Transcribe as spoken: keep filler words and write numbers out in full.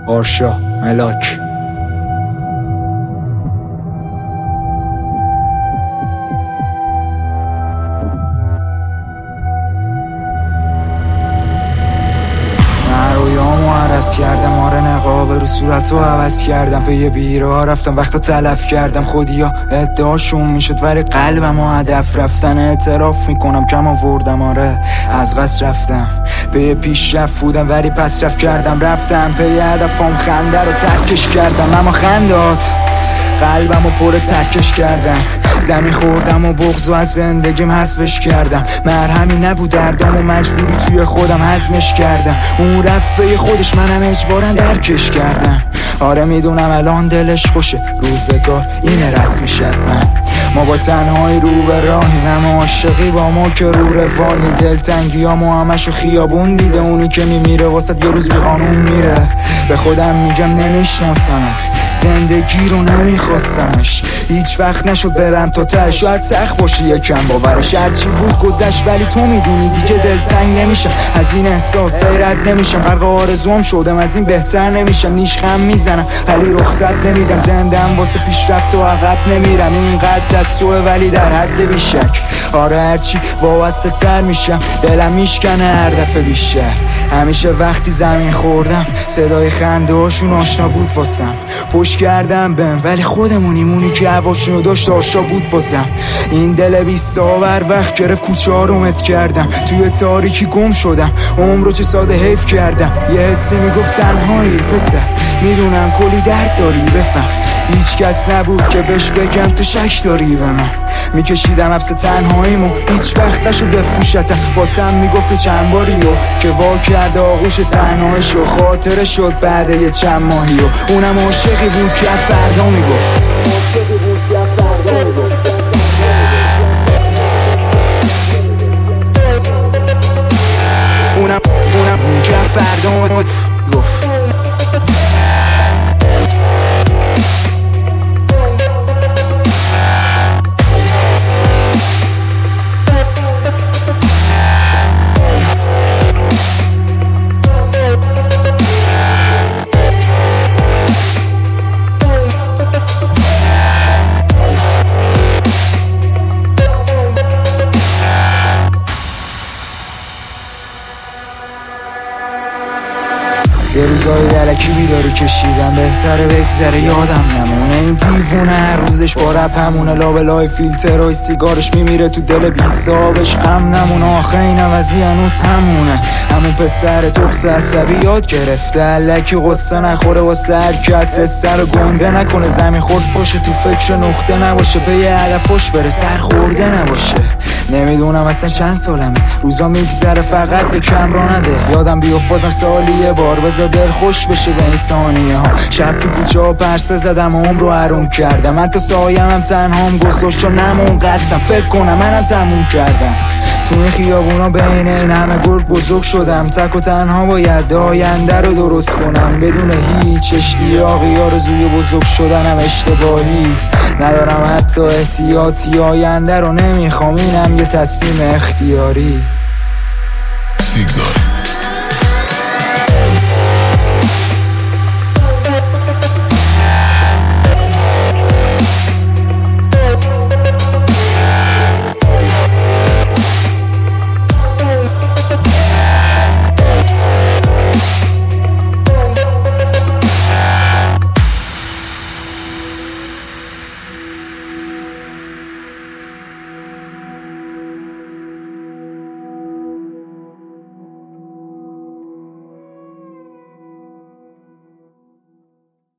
آرشا ملاک. عرض کردم آره نقاب رو صورتو عوض کردم، به یه بیرا رفتم وقتا تلف کردم، خودیا ادعاشون میشد ولی قلبم و هدف رفتن. اعتراف میکنم کم آوردم آره از قصد رفتم، به یه پیشرفت بودم ولی پس رفت کردم رفتم، به یه هدفم خنده رو ترکش کردم، اما خندات قلبم و پر ترکش کردم. زمین خوردم و بغض و از زندگیم حذفش کردم، مرهمی نبود دردم و مجبوری توی خودم هضمش کردم. اون رفته خودش منم اجبارا درکش کردم. آره میدونم الان دلش خوشه، روزگار اینه رسمی من. ما با تنهایی رو به راهیم، اما عاشقی با ما که رو روانی. دلتنگی ها ما همشو خیابون دیده، اونی که میمیره واسه یه روز بی قانون میره. به خودم میگم نمیشناسمت، زندگی رو نمیخواستمش، هیچ وقت نشد برم تا ته. شاید سخت باشه یکم باورش، هرچی بود گذشت ولی تو میدونی دیگه دلتنگ نمیشم، از این احساسای رد نمیشم. غرق آرزوام شدم از این بهتر نمیشم، نیشخم میزنم ولی رخصت نمیدم، زندم واسه پیشرفت و عقب نمیرم. اینقدر دستوه ولی در حد بیشک، آره هرچی وابسته تر میشم دلم میشکنه هر دفعه بیشتر. همیشه وقتی زمین خوردم صدای خنده هاشون آشنا بود واسم، پشت کردم بهم ولی خودمونیم، اونی که هواشونو داشت آشنا بود بازم. این دل بی‌صبر وقت گرفت کوچه ها رو مت کردم، توی تاریکی گم شدم، عمر رو چه ساده حیف کردم. یه حسی میگفت تنهایی پسر، میدونم کلی درد داری بفهم، هیچ کس نبود که بهش بگم تو شک داری به من. میکشیدم حبس تنهاییمو، هیچ وقت نشد بفروشتم، واسم میگفت چند باریو که وا کرده آغوش تنهاییشو. خاطره شد بعد یه چند ماهیو، اونم عاشقی بود که فردا میگفت، اونم اونم که فردا گفت. یه روزای درکی بیدارو کشیدم، بهتره بگذره یادم نمونه. این دیوونه هر روزش با رپ همونه، لابلای فیلترهای سیگارش میمیره تو دل بیستابش غم نمونه. آخه این عوضی هنوز همونه، همون پسر تقص عصبی یاد گرفته الکی قصه نخوره واسه هر کس، سر گنده نکنه، زمین خورد پاشه تو فکر نقطه نباشه، به یه هدفش بره سر خورده نباشه. نمیدونم اصلا چند سالمه، روزا میگذره فقط به کم را نده. یادم بیافتم سالی یه بار بذار دل خوش بشه به این ثانیه ها. شب تو کوچه ها پرسه زدم و عمر رو حروم کردم، من تا سایم هم تنهام گذاشت و نمون قدسم، فکر کنم منم تموم کردم. تو این خیابونا بین این همه گرگ بزرگ شدم، تک و تنها باید آینده رو درست کنم، بدون هیچ اشتیاقی آرزوی بزرگ شدنم اشتباهی ندارم، حتی احتیاطی آینده رو نمیخوام، اینم یه تصمیم اختیاری.